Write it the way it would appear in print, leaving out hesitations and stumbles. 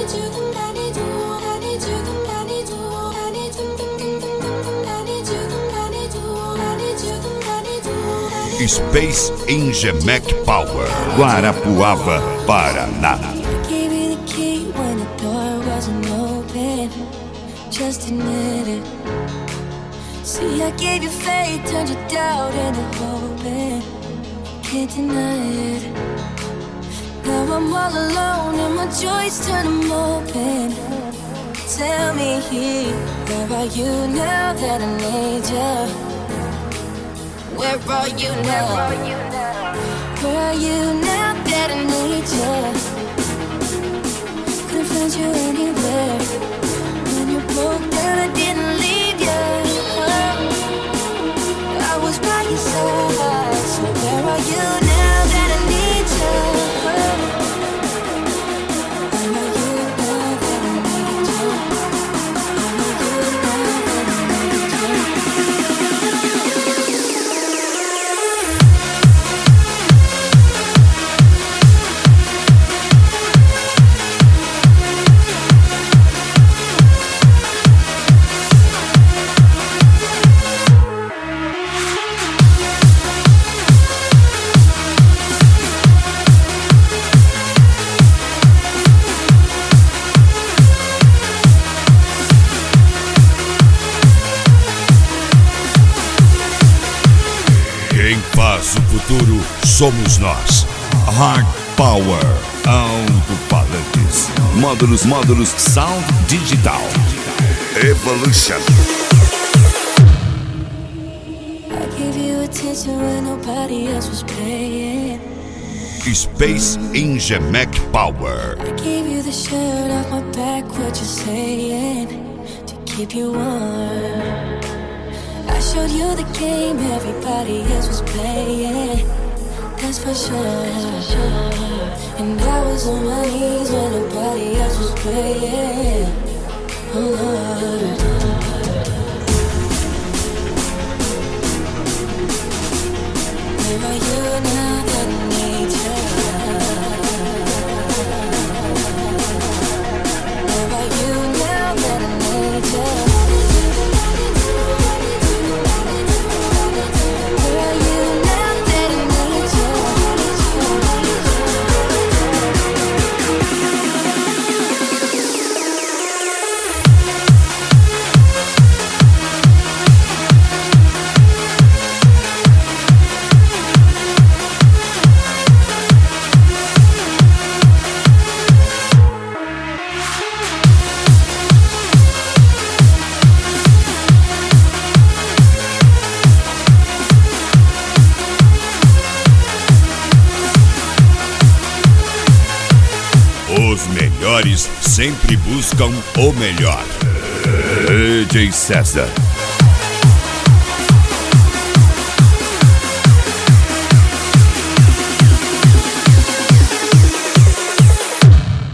Space Ingemec Power, Guarapuava, Paraná. Just admit it. See, I gave you faith, turned your doubt into hope, and can't deny it. Now I'm all alone and my joys turn them open. Tell me, where are you now that I need you? Where are you now? Where are you now that I need you? Couldn't find you anywhere. When you broke down, I didn't leave you. I was by your side. So where are you now that I need you? Where are you now that I need you? Where are you now that I need you? Quem faz o futuro somos nós. Hard Power, alto-falantes, módulos, sound digital, Evolution. I gave you attention when nobody else was paying. Space Ingemec Power. I gave you the shirt off my back, what you saying, to keep you warm. I showed you the game everybody else was playing, that's for sure. And I was on my knees when nobody else was praying. Oh Lord. Where are you now that I need you? Where are you now that I need you? Os melhores sempre buscam o melhor. DJ César.